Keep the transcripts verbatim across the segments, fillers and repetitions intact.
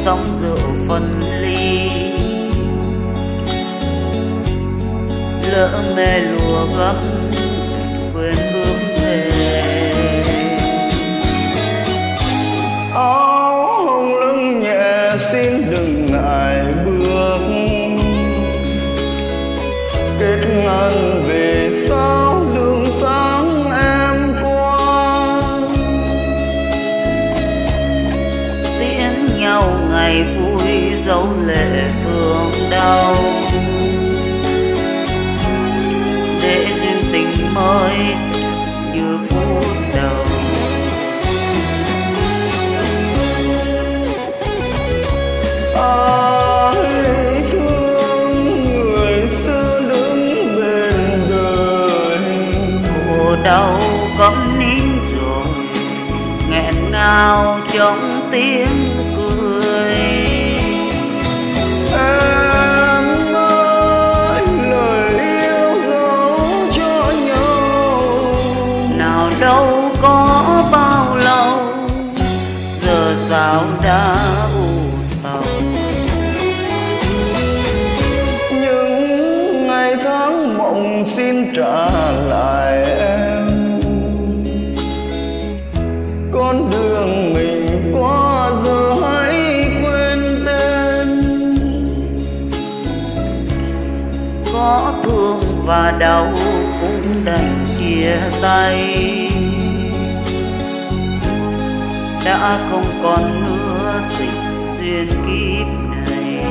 sóng rượu phân ly. Lỡ mê lùa gấm quên hướng về. Áo hồng lưng nhẹ xin đừng ngại bước, kết ngàn về sao đường sáng em qua. Tiễn nhau ngày vui dấu lệ thương đau, để duyên tình mới như phút đầu. Ai thương người xưa đứng bên đời, Khổ đau câm nín rồi nghẹn ngào trong tiếng cười. em ơi lời yêu dấu cho nhau, Nào đâu có bao lâu giờ sao đã u sầu. những ngày tháng mộng xin trả lại em, con đường mình qua giờ hãy quên tên. Có thương và đau cũng đành chia tay, đã không còn nữa tình duyên kiếp này.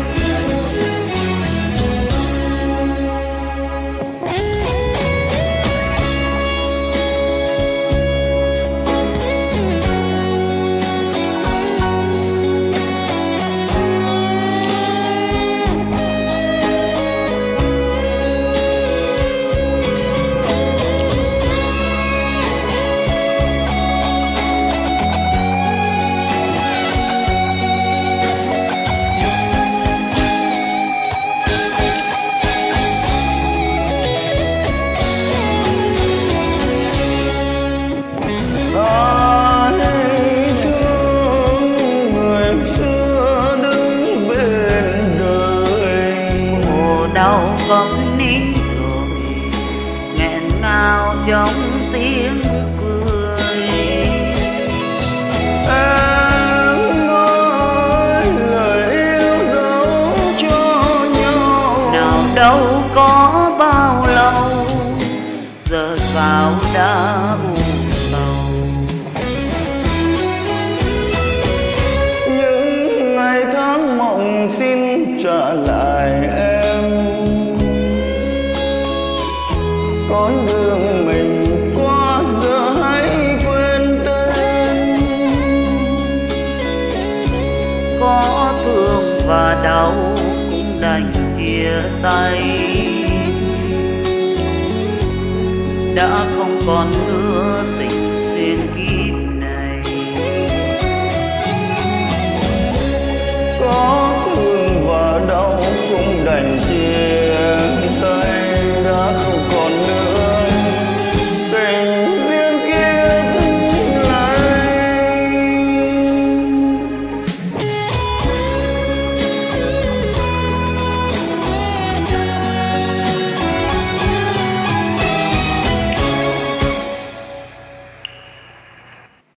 Ai thương người xưa đứng bên đời, Khổ đau câm nín rồi nghẹn ngào trong tiếng cười. em ơi lời yêu dấu cho nhau, Nào đâu có bao lâu giờ sao đã u sầu. những ngày tháng mộng xin trả lại em, con đường mình qua giờ hãy quên tên. Có thương và đau cũng đành chia tay, đã không còn nữa